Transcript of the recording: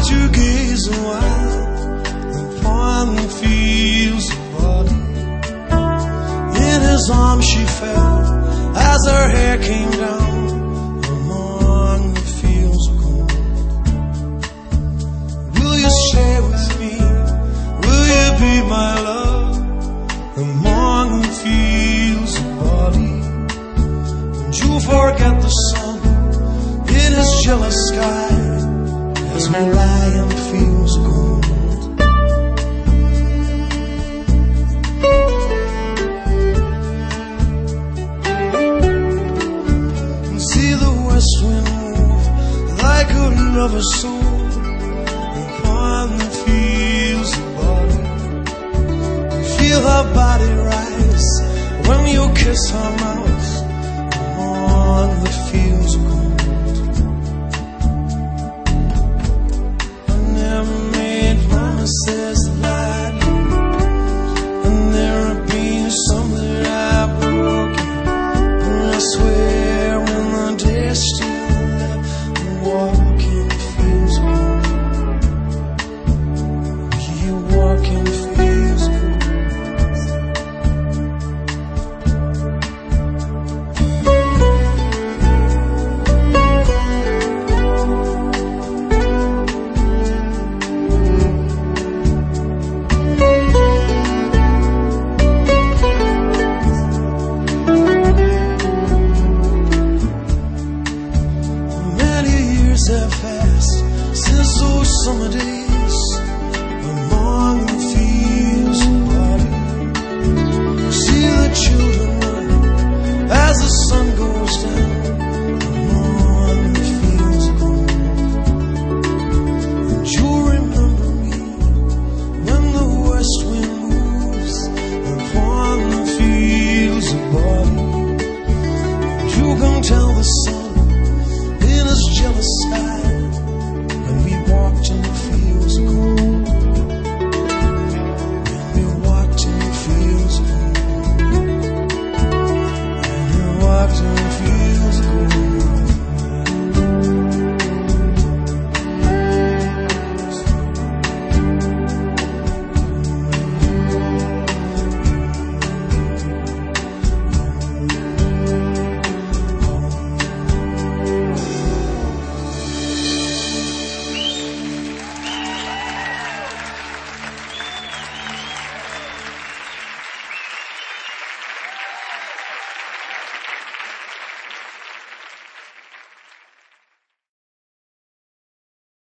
to gaze a while upon the fields of body. In his arms she fell as her hair came down among the fields of gold. Will you stay with me? Will you be my love among the fields of body? And you'll forget the sun in his jealous sky as we lie in the fields of gold. And see the west wind move like another soul upon the fields of body. And feel her body rise when you kiss her mouth on the fields of gold.